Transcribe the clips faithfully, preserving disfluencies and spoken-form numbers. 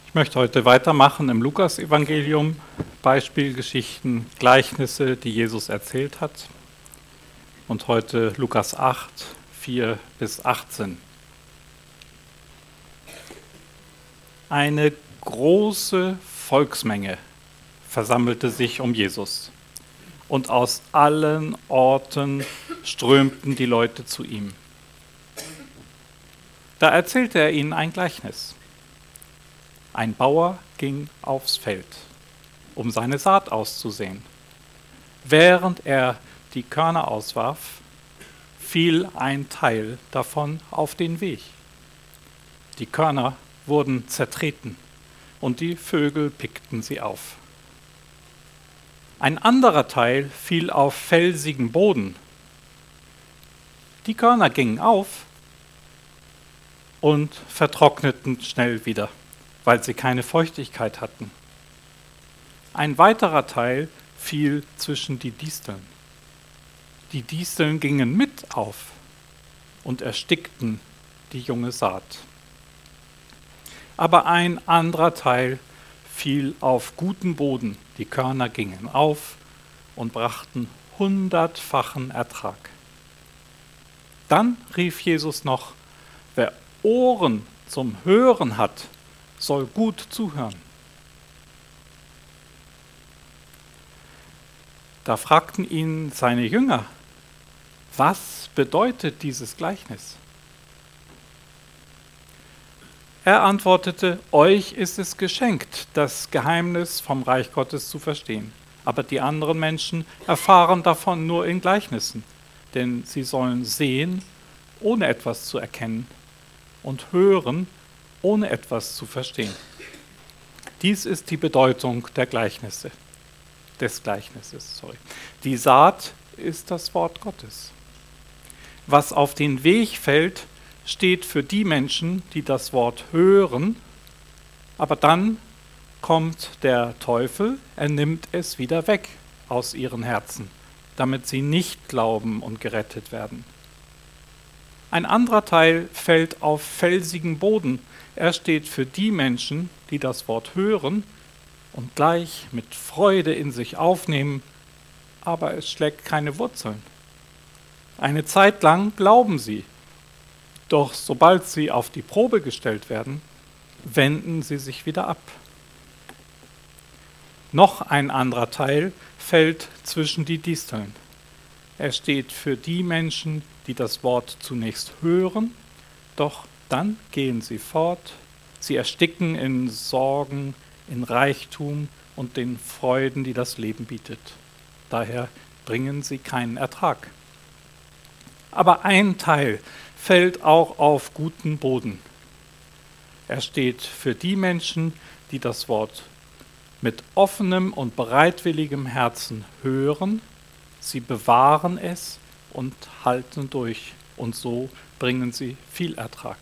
Ich möchte heute weitermachen im Lukas-Evangelium, Beispielgeschichten, Gleichnisse, die Jesus erzählt hat. Und heute Lukas acht, vier bis achtzehn. Eine große Volksmenge versammelte sich um Jesus. Und aus allen Orten strömten die Leute zu ihm. Da erzählte er ihnen ein Gleichnis. Ein Bauer ging aufs Feld, um seine Saat auszusehen. Während er die Körner auswarf, fiel ein Teil davon auf den Weg. Die Körner wurden zertreten und die Vögel pickten sie auf. Ein anderer Teil fiel auf felsigen Boden. Die Körner gingen auf und vertrockneten schnell wieder, weil sie keine Feuchtigkeit hatten. Ein weiterer Teil fiel zwischen die Disteln. Die Disteln gingen mit auf und erstickten die junge Saat. Aber ein anderer Teil fiel auf guten Boden. Die Körner gingen auf und brachten hundertfachen Ertrag. Dann rief Jesus noch: Wer Ohren zum Hören hat, soll gut zuhören. Da fragten ihn seine Jünger: Was bedeutet dieses Gleichnis? Er antwortete: Euch ist es geschenkt, das Geheimnis vom Reich Gottes zu verstehen. Aber die anderen Menschen erfahren davon nur in Gleichnissen, denn sie sollen sehen, ohne etwas zu erkennen, und hören, ohne etwas zu verstehen. Dies ist die Bedeutung der Gleichnisse, des Gleichnisses. Sorry. Die Saat ist das Wort Gottes. Was auf den Weg fällt, steht für die Menschen, die das Wort hören, aber dann kommt der Teufel, er nimmt es wieder weg aus ihren Herzen, damit sie nicht glauben und gerettet werden. Ein anderer Teil fällt auf felsigen Boden. Er steht für die Menschen, die das Wort hören und gleich mit Freude in sich aufnehmen, aber es schlägt keine Wurzeln. Eine Zeit lang glauben sie, doch sobald sie auf die Probe gestellt werden, wenden sie sich wieder ab. Noch ein anderer Teil fällt zwischen die Disteln. Er steht für die Menschen, die das Wort zunächst hören, doch dann gehen sie fort, sie ersticken in Sorgen, in Reichtum und den Freuden, die das Leben bietet. Daher bringen sie keinen Ertrag. Aber ein Teil fällt auch auf guten Boden. Er steht für die Menschen, die das Wort mit offenem und bereitwilligem Herzen hören, sie bewahren es und halten durch, und so bringen sie viel Ertrag.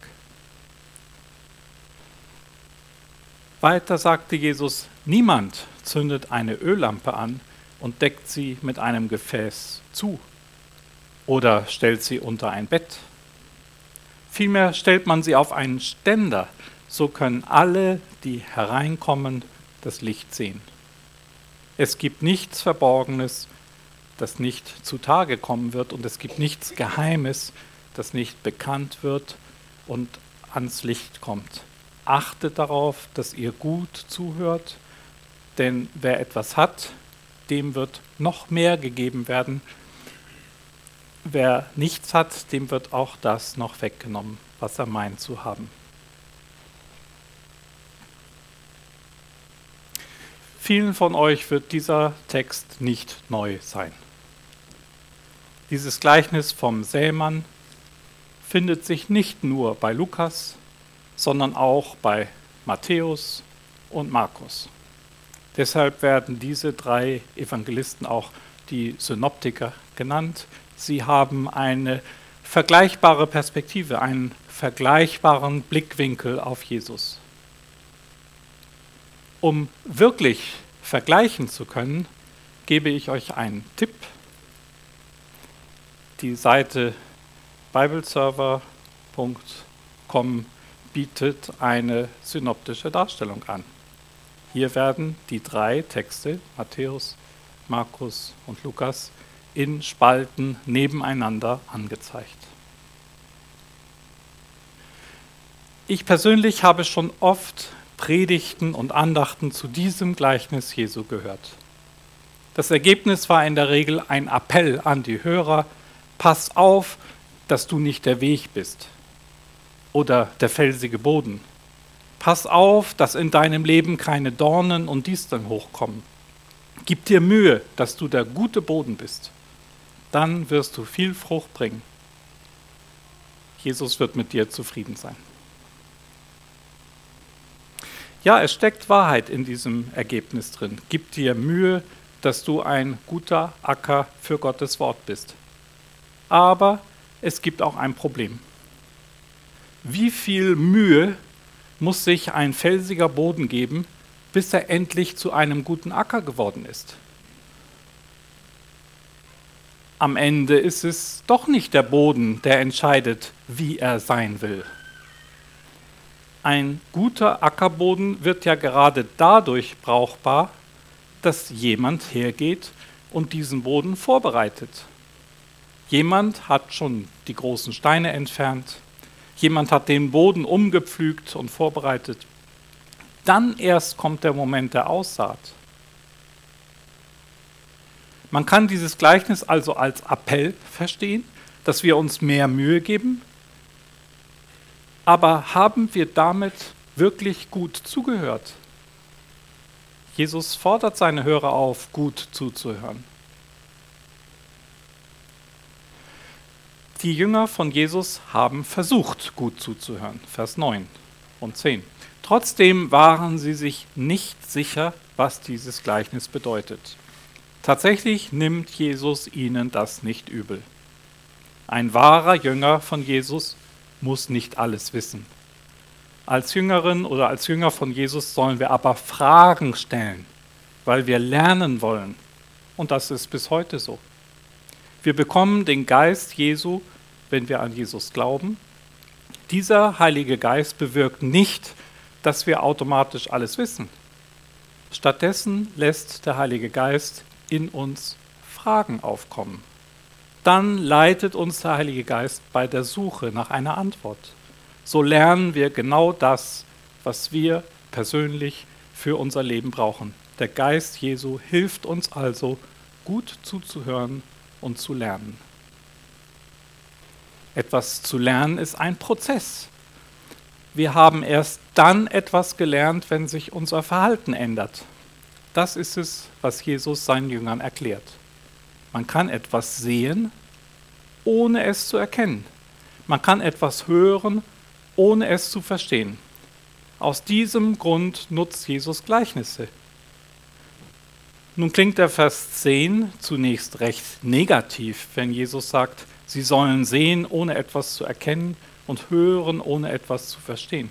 Weiter sagte Jesus: Niemand zündet eine Öllampe an und deckt sie mit einem Gefäß zu oder stellt sie unter ein Bett. Vielmehr stellt man sie auf einen Ständer, so können alle, die hereinkommen, das Licht sehen. Es gibt nichts Verborgenes, das nicht zutage kommen wird, und es gibt nichts Geheimes, das nicht bekannt wird und ans Licht kommt. Achtet darauf, dass ihr gut zuhört, denn wer etwas hat, dem wird noch mehr gegeben werden. Wer nichts hat, dem wird auch das noch weggenommen, was er meint zu haben. Vielen von euch wird dieser Text nicht neu sein. Dieses Gleichnis vom Sämann findet sich nicht nur bei Lukas, sondern auch bei Matthäus und Markus. Deshalb werden diese drei Evangelisten auch die Synoptiker genannt. Sie haben eine vergleichbare Perspektive, einen vergleichbaren Blickwinkel auf Jesus. Um wirklich vergleichen zu können, gebe ich euch einen Tipp. Die Seite bibleserver punkt com bietet eine synoptische Darstellung an. Hier werden die drei Texte, Matthäus, Markus und Lukas, in Spalten nebeneinander angezeigt. Ich persönlich habe schon oft Predigten und Andachten zu diesem Gleichnis Jesu gehört. Das Ergebnis war in der Regel ein Appell an die Hörer: Pass auf, dass du nicht der Weg bist oder der felsige Boden. Pass auf, dass in deinem Leben keine Dornen und Disteln hochkommen. Gib dir Mühe, dass du der gute Boden bist. Dann wirst du viel Frucht bringen. Jesus wird mit dir zufrieden sein. Ja, es steckt Wahrheit in diesem Ergebnis drin. Gib dir Mühe, dass du ein guter Acker für Gottes Wort bist. Aber es gibt auch ein Problem. Wie viel Mühe muss sich ein felsiger Boden geben, bis er endlich zu einem guten Acker geworden ist? Am Ende ist es doch nicht der Boden, der entscheidet, wie er sein will. Ein guter Ackerboden wird ja gerade dadurch brauchbar, dass jemand hergeht und diesen Boden vorbereitet. Jemand hat schon die großen Steine entfernt, jemand hat den Boden umgepflügt und vorbereitet. Dann erst kommt der Moment der Aussaat. Man kann dieses Gleichnis also als Appell verstehen, dass wir uns mehr Mühe geben. Aber haben wir damit wirklich gut zugehört? Jesus fordert seine Hörer auf, gut zuzuhören. Die Jünger von Jesus haben versucht, gut zuzuhören. Vers neun und zehn. Trotzdem waren sie sich nicht sicher, was dieses Gleichnis bedeutet. Tatsächlich nimmt Jesus ihnen das nicht übel. Ein wahrer Jünger von Jesus muss nicht alles wissen. Als Jüngerin oder als Jünger von Jesus sollen wir aber Fragen stellen, weil wir lernen wollen. Und das ist bis heute so. Wir bekommen den Geist Jesu, wenn wir an Jesus glauben. Dieser Heilige Geist bewirkt nicht, dass wir automatisch alles wissen. Stattdessen lässt der Heilige Geist in uns Fragen aufkommen. Dann leitet uns der Heilige Geist bei der Suche nach einer Antwort. So lernen wir genau das, was wir persönlich für unser Leben brauchen. Der Geist Jesu hilft uns also, gut zuzuhören und zu lernen. Etwas zu lernen ist ein Prozess. Wir haben erst dann etwas gelernt, wenn sich unser Verhalten ändert. Das ist es, was Jesus seinen Jüngern erklärt. Man kann etwas sehen, ohne es zu erkennen. Man kann etwas hören, ohne es zu verstehen. Aus diesem Grund nutzt Jesus Gleichnisse. Nun klingt der Vers zehn zunächst recht negativ, wenn Jesus sagt, sie sollen sehen, ohne etwas zu erkennen und hören, ohne etwas zu verstehen.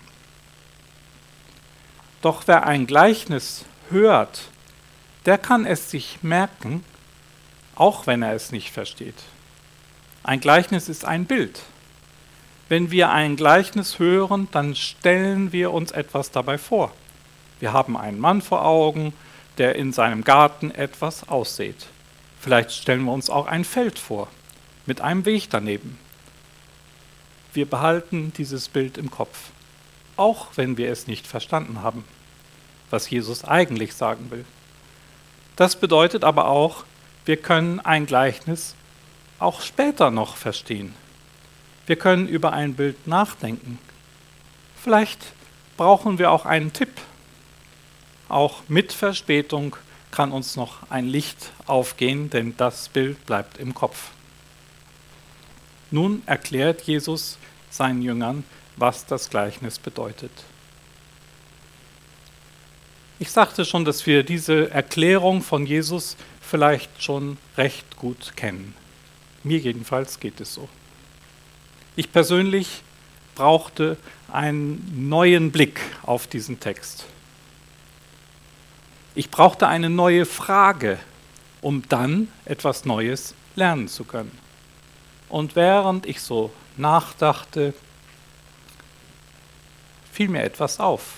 Doch wer ein Gleichnis hört, der kann es sich merken, auch wenn er es nicht versteht. Ein Gleichnis ist ein Bild. Wenn wir ein Gleichnis hören, dann stellen wir uns etwas dabei vor. Wir haben einen Mann vor Augen, der in seinem Garten etwas aussät. Vielleicht stellen wir uns auch ein Feld vor, mit einem Weg daneben. Wir behalten dieses Bild im Kopf, auch wenn wir es nicht verstanden haben, was Jesus eigentlich sagen will. Das bedeutet aber auch, wir können ein Gleichnis auch später noch verstehen. Wir können über ein Bild nachdenken. Vielleicht brauchen wir auch einen Tipp. Auch mit Verspätung kann uns noch ein Licht aufgehen, denn das Bild bleibt im Kopf. Nun erklärt Jesus seinen Jüngern, was das Gleichnis bedeutet. Ich sagte schon, dass wir diese Erklärung von Jesus vielleicht schon recht gut kennen. Mir jedenfalls geht es so. Ich persönlich brauchte einen neuen Blick auf diesen Text. Ich brauchte eine neue Frage, um dann etwas Neues lernen zu können. Und während ich so nachdachte, fiel mir etwas auf.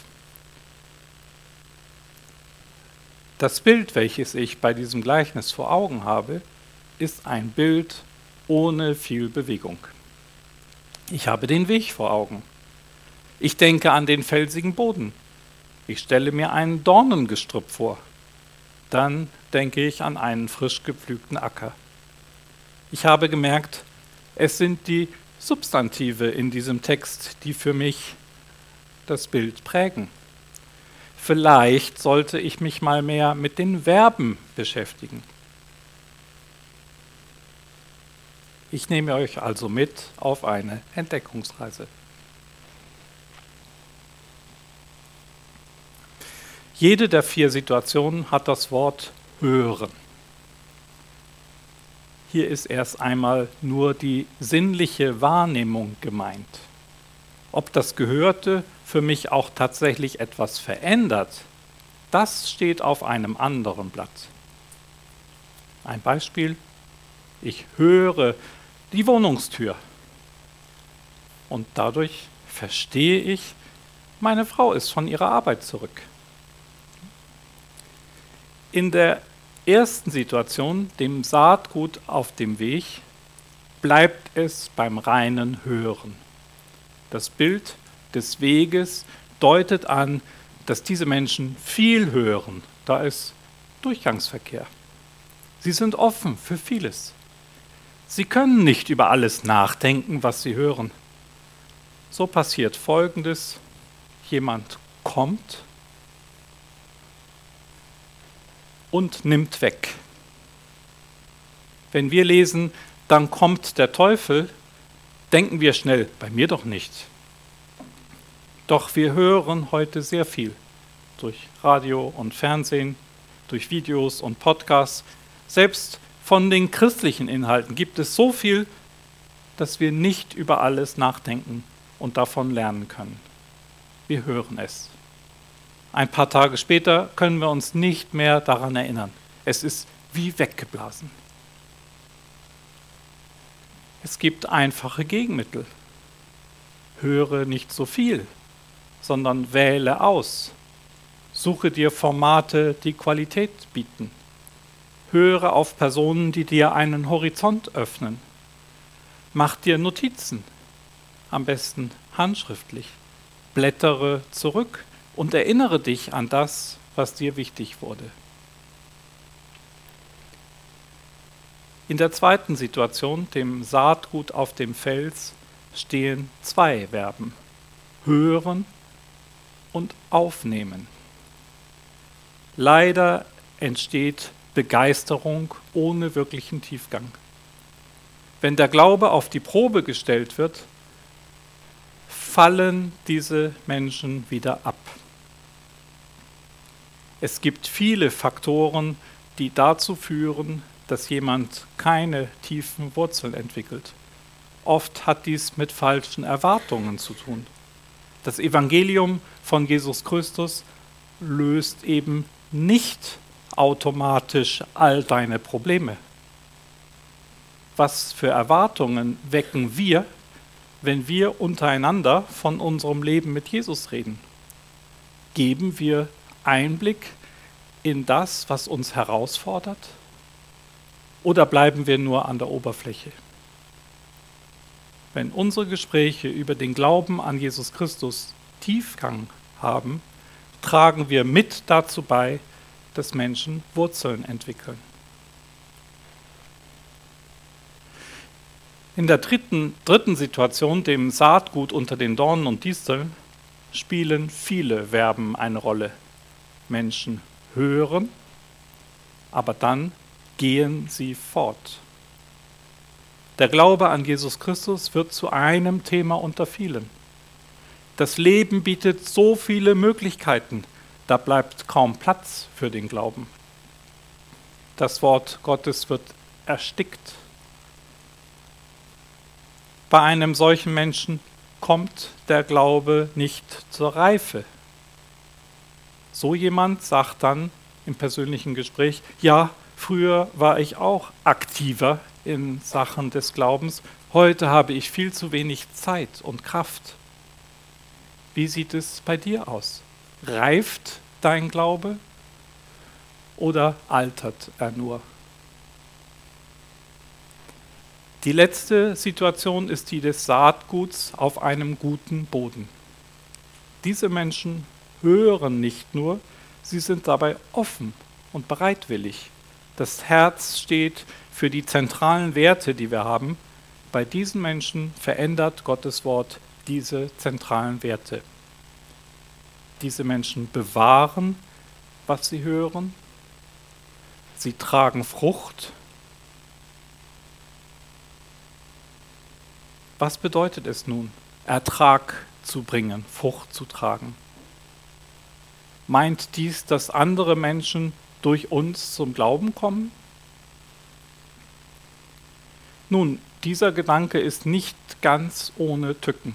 Das Bild, welches ich bei diesem Gleichnis vor Augen habe, ist ein Bild ohne viel Bewegung. Ich habe den Weg vor Augen. Ich denke an den felsigen Boden. Ich stelle mir ein Dornengestrüpp vor. Dann denke ich an einen frisch gepflügten Acker. Ich habe gemerkt, es sind die Substantive in diesem Text, die für mich das Bild prägen. Vielleicht sollte ich mich mal mehr mit den Verben beschäftigen. Ich nehme euch also mit auf eine Entdeckungsreise. Jede der vier Situationen hat das Wort hören. Hier ist erst einmal nur die sinnliche Wahrnehmung gemeint. Ob das Gehörte für mich auch tatsächlich etwas verändert, das steht auf einem anderen Blatt. Ein Beispiel: Ich höre die Wohnungstür und dadurch verstehe ich, meine Frau ist von ihrer Arbeit zurück. In der ersten Situation, dem Saatgut auf dem Weg, bleibt es beim reinen Hören. Das Bild des Weges deutet an, dass diese Menschen viel hören. Da ist Durchgangsverkehr. Sie sind offen für vieles. Sie können nicht über alles nachdenken, was sie hören. So passiert Folgendes: Jemand kommt und nimmt weg. Wenn wir lesen, dann kommt der Teufel, denken wir schnell, bei mir doch nicht. Doch wir hören heute sehr viel durch Radio und Fernsehen, durch Videos und Podcasts. Selbst von den christlichen Inhalten gibt es so viel, dass wir nicht über alles nachdenken und davon lernen können. Wir hören es. Ein paar Tage später können wir uns nicht mehr daran erinnern. Es ist wie weggeblasen. Es gibt einfache Gegenmittel. Höre nicht so viel, sondern wähle aus. Suche dir Formate, die Qualität bieten. Höre auf Personen, die dir einen Horizont öffnen. Mach dir Notizen, am besten handschriftlich. Blättere zurück und erinnere dich an das, was dir wichtig wurde. In der zweiten Situation, dem Saatgut auf dem Fels, stehen zwei Verben: hören und aufnehmen. Leider entsteht Begeisterung ohne wirklichen Tiefgang. Wenn der Glaube auf die Probe gestellt wird, fallen diese Menschen wieder ab. Es gibt viele Faktoren, die dazu führen, dass jemand keine tiefen Wurzeln entwickelt. Oft hat dies mit falschen Erwartungen zu tun. Das Evangelium von Jesus Christus löst eben nicht automatisch all deine Probleme. Was für Erwartungen wecken wir, wenn wir untereinander von unserem Leben mit Jesus reden? Geben wir Einblick in das, was uns herausfordert? Oder bleiben wir nur an der Oberfläche? Wenn unsere Gespräche über den Glauben an Jesus Christus Tiefgang haben, tragen wir mit dazu bei, dass Menschen Wurzeln entwickeln. In der dritten, dritten Situation, dem Saatgut unter den Dornen und Disteln, spielen viele Verben eine Rolle. Menschen hören, aber dann gehen sie fort. Der Glaube an Jesus Christus wird zu einem Thema unter vielen. Das Leben bietet so viele Möglichkeiten, da bleibt kaum Platz für den Glauben. Das Wort Gottes wird erstickt. Bei einem solchen Menschen kommt der Glaube nicht zur Reife. So jemand sagt dann im persönlichen Gespräch: Ja, früher war ich auch aktiver in Sachen des Glaubens, heute habe ich viel zu wenig Zeit und Kraft. Wie sieht es bei dir aus? Reift dein Glaube oder altert er nur? Die letzte Situation ist die des Saatguts auf einem guten Boden. Diese Menschen hören nicht nur, sie sind dabei offen und bereitwillig. Das Herz steht für die zentralen Werte, die wir haben. Bei diesen Menschen verändert Gottes Wort diese zentralen Werte. Diese Menschen bewahren, was sie hören. Sie tragen Frucht. Was bedeutet es nun, Ertrag zu bringen, Frucht zu tragen? Meint dies, dass andere Menschen durch uns zum Glauben kommen? Nun, dieser Gedanke ist nicht ganz ohne Tücken.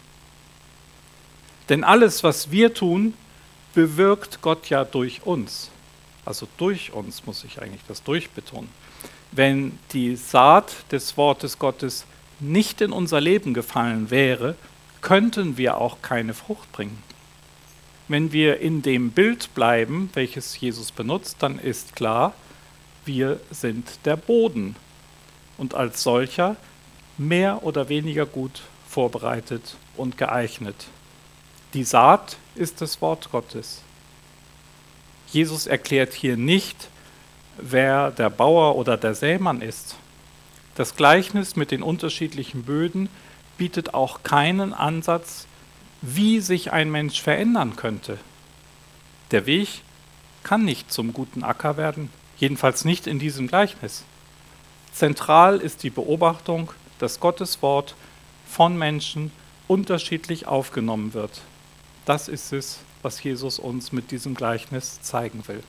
Denn alles, was wir tun, bewirkt Gott ja durch uns. Also durch uns muss ich eigentlich das durchbetonen. Wenn die Saat des Wortes Gottes nicht in unser Leben gefallen wäre, könnten wir auch keine Frucht bringen. Wenn wir in dem Bild bleiben, welches Jesus benutzt, dann ist klar, wir sind der Boden und als solcher mehr oder weniger gut vorbereitet und geeignet. Die Saat ist das Wort Gottes. Jesus erklärt hier nicht, wer der Bauer oder der Sämann ist. Das Gleichnis mit den unterschiedlichen Böden bietet auch keinen Ansatz, wie sich ein Mensch verändern könnte. Der Weg kann nicht zum guten Acker werden, jedenfalls nicht in diesem Gleichnis. Zentral ist die Beobachtung, dass Gottes Wort von Menschen unterschiedlich aufgenommen wird. Das ist es, was Jesus uns mit diesem Gleichnis zeigen will.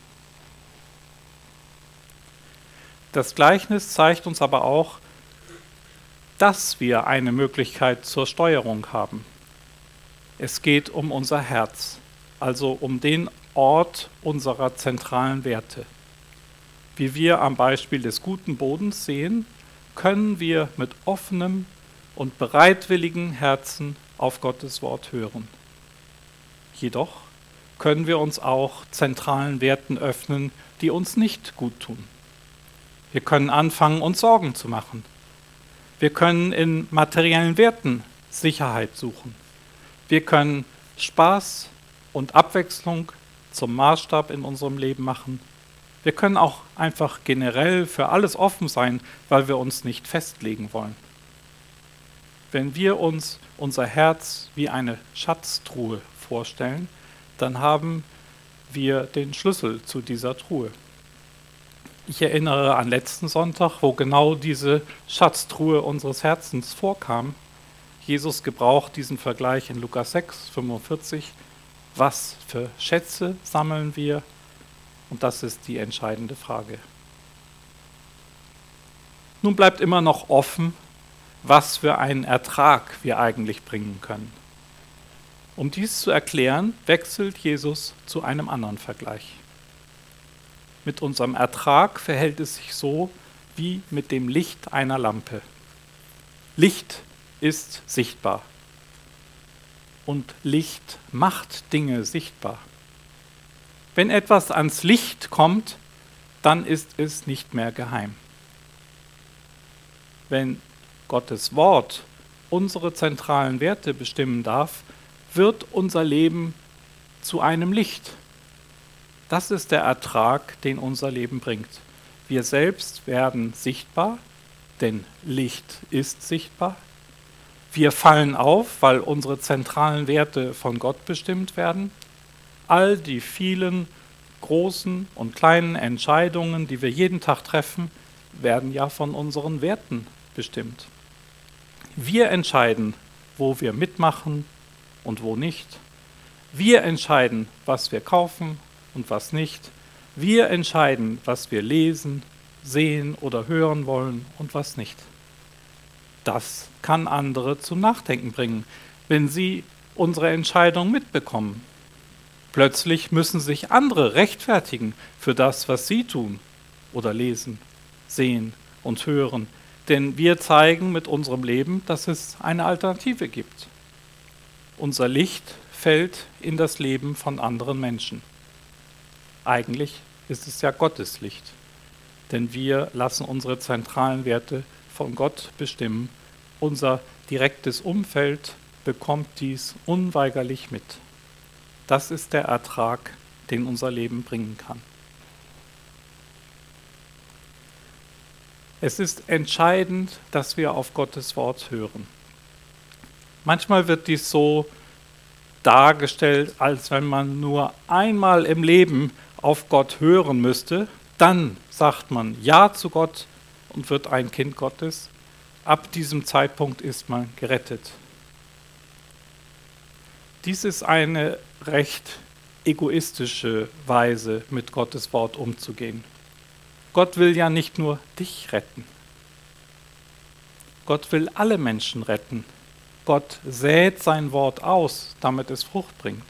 Das Gleichnis zeigt uns aber auch, dass wir eine Möglichkeit zur Steuerung haben. Es geht um unser Herz, also um den Ort unserer zentralen Werte. Wie wir am Beispiel des guten Bodens sehen, können wir mit offenem und bereitwilligen Herzen auf Gottes Wort hören. Jedoch können wir uns auch zentralen Werten öffnen, die uns nicht gut tun. Wir können anfangen, uns Sorgen zu machen. Wir können in materiellen Werten Sicherheit suchen. Wir können Spaß und Abwechslung zum Maßstab in unserem Leben machen. Wir können auch einfach generell für alles offen sein, weil wir uns nicht festlegen wollen. Wenn wir uns unser Herz wie eine Schatztruhe vorstellen, dann haben wir den Schlüssel zu dieser Truhe. Ich erinnere an letzten Sonntag, wo genau diese Schatztruhe unseres Herzens vorkam. Jesus gebraucht diesen Vergleich in Lukas sechs, fünfundvierzig. Was für Schätze sammeln wir? Und das ist die entscheidende Frage. Nun bleibt immer noch offen, was für einen Ertrag wir eigentlich bringen können. Um dies zu erklären, wechselt Jesus zu einem anderen Vergleich. Mit unserem Ertrag verhält es sich so wie mit dem Licht einer Lampe. Licht ist sichtbar. Und Licht macht Dinge sichtbar. Wenn etwas ans Licht kommt, dann ist es nicht mehr geheim. Wenn Gottes Wort unsere zentralen Werte bestimmen darf, wird unser Leben zu einem Licht. Das ist der Ertrag, den unser Leben bringt. Wir selbst werden sichtbar, denn Licht ist sichtbar. Wir fallen auf, weil unsere zentralen Werte von Gott bestimmt werden. All die vielen großen und kleinen Entscheidungen, die wir jeden Tag treffen, werden ja von unseren Werten bestimmt. Wir entscheiden, wo wir mitmachen und wo nicht. Wir entscheiden, was wir kaufen und was nicht. Wir entscheiden, was wir lesen, sehen oder hören wollen und was nicht. Das kann andere zum Nachdenken bringen, wenn sie unsere Entscheidung mitbekommen. Plötzlich müssen sich andere rechtfertigen für das, was sie tun oder lesen, sehen und hören, denn wir zeigen mit unserem Leben, dass es eine Alternative gibt. Unser Licht fällt in das Leben von anderen Menschen. Eigentlich ist es ja Gottes Licht, denn wir lassen unsere zentralen Werte von Gott bestimmen. Unser direktes Umfeld bekommt dies unweigerlich mit. Das ist der Ertrag, den unser Leben bringen kann. Es ist entscheidend, dass wir auf Gottes Wort hören. Manchmal wird dies so dargestellt, als wenn man nur einmal im Leben auf Gott hören müsste, dann sagt man Ja zu Gott und wird ein Kind Gottes. Ab diesem Zeitpunkt ist man gerettet. Dies ist eine recht egoistische Weise, mit Gottes Wort umzugehen. Gott will ja nicht nur dich retten. Gott will alle Menschen retten. Gott sät sein Wort aus, damit es Frucht bringt.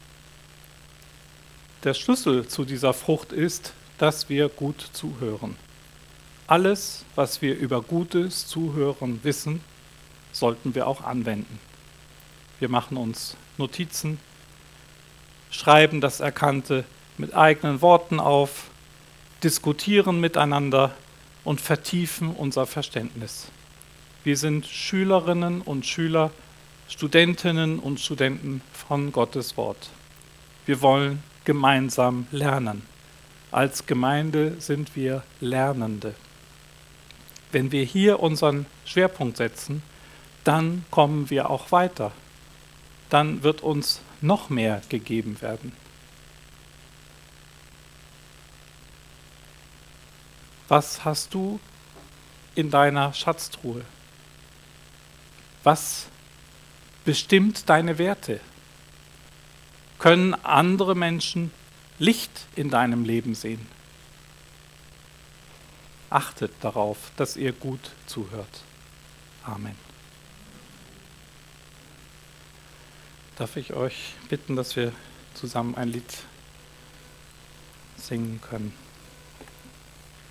Der Schlüssel zu dieser Frucht ist, dass wir gut zuhören. Alles, was wir über gutes Zuhören wissen, sollten wir auch anwenden. Wir machen uns Notizen, schreiben das Erkannte mit eigenen Worten auf, diskutieren miteinander und vertiefen unser Verständnis. Wir sind Schülerinnen und Schüler, Studentinnen und Studenten von Gottes Wort. Wir wollen gemeinsam lernen. Als Gemeinde sind wir Lernende. Wenn wir hier unseren Schwerpunkt setzen, dann kommen wir auch weiter. Dann wird uns noch mehr gegeben werden. Was hast du in deiner Schatztruhe? Was bestimmt deine Werte? Können andere Menschen Licht in deinem Leben sehen? Achtet darauf, dass ihr gut zuhört. Amen. Darf ich euch bitten, dass wir zusammen ein Lied singen können?